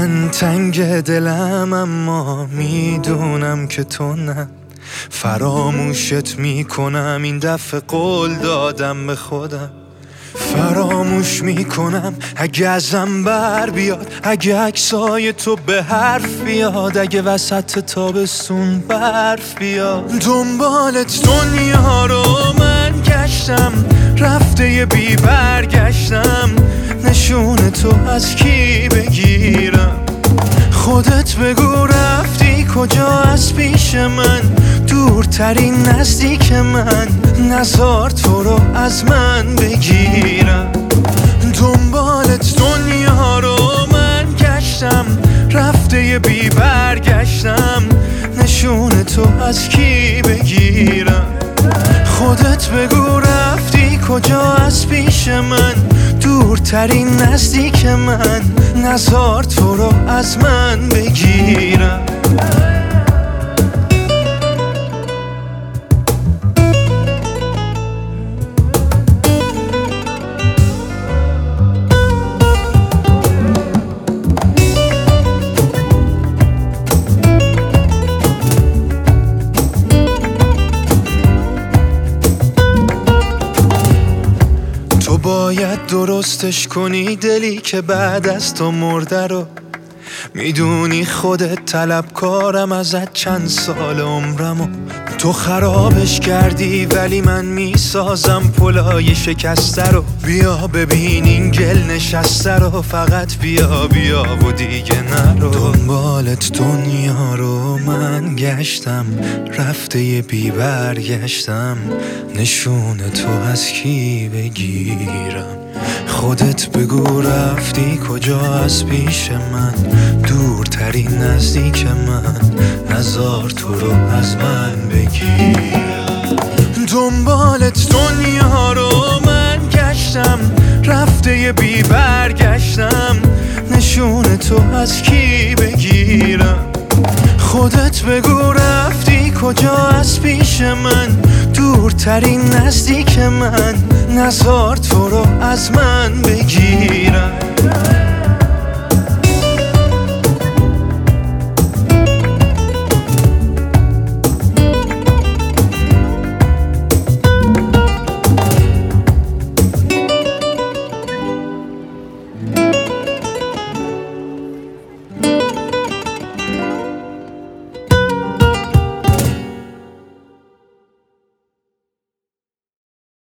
من تنگ دلم اما میدونم که تو نه. فراموشت میکنم، این دفعه قول دادم به خودم. فراموش میکنم اگه ازم بر بیاد، اگه عکسای تو به حرف بیاد، اگه وسط تابستون برف بیاد. دنبالت دنیا رو من گشتم، رفته یه بی برگشتم. نشون تو از کی بگیرم؟ خودت بگو رفتی کجا از پیش من؟ دورترین نزدیک من، نزار تو رو از من بگیرم. دنبالت دنیا رو من گشتم، رفته یه بی برگشتم. نشون تو از کی بگیرم؟ خودت بگو رفتی کجا از پیش من؟ دورترین نزدیک من، نزار تو رو از من بگیرم. تو باید درستش کنی دلی که بعد از تو مرده رو. میدونی خودت طلبکارم ازت چند سال عمرمو. تو خرابش کردی ولی من میسازم پلای شکسته رو. بیا ببین این گل نشسته رو، فقط بیا بیا و دیگه نرو. دنبالت دنیا رو من گشتم، رفته یه بی برگشتم. نشون تو از کی بگیرم؟ خودت بگو رفتی کجا از پیش من؟ دورترین نزدیک من، نزار تو رو از من بگیرم. دنبالت دنیا رو من گشتم، رفته یه بی برگشتم. نشون تو از کی بگیرم؟ خودت بگو رفتی کجا از پیش من؟ دورترین نزدیک من، نزار تو رو از من بگیرم.